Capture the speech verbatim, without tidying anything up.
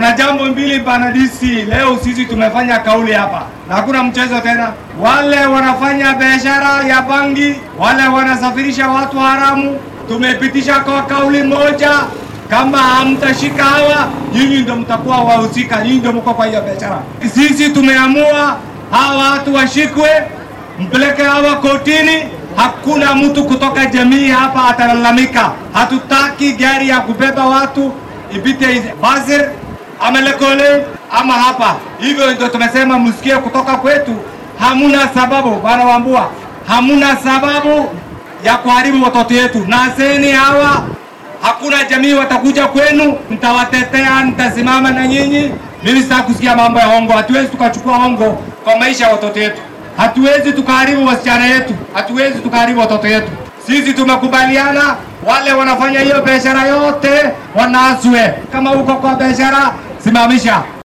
Na jambo mbili bana D C, leo sisi tumefanya kauli hapa. Na hakuna mchezo tena. Wale wanafanya biashara ya bangi, wale wanasafirisha watu haramu, tumepitisha kwa kauli moja. Kama hamtashika hawa, nyinyi ndio mtakuwa wahusika, nyinyi ndio mko kwa hiyo biashara. Sisi tumeamua hawa watu washikwe, mpeleke hawa kotini. Hakuna mtu kutoka jamii hapa atalalamika. Hatutaki gari ya kubeba watu ipite Basir, Amelekole ama hapa. Hivyo ndio tumesema msikie kutoka kwetu. Hamuna sababu bwana Wambua, hamuna sababu ya kuharibu watoto wetu. Naseni hawa, hakuna jamii watakuja kwenu, nitawatetea, nitasimama na nyinyi. Mimi sitaki kusikia mambo ya hongo. Hatuwezi tukachukua hongo kwa maisha ya watoto wetu. Hatuwezi tukaharibu wasichana yetu, hatuwezi tukaharibu watoto wetu. Sisi tumekubaliana wale wanafanya hiyo biashara yote wanaaswe. Kama uko kwa biashara, simamisha.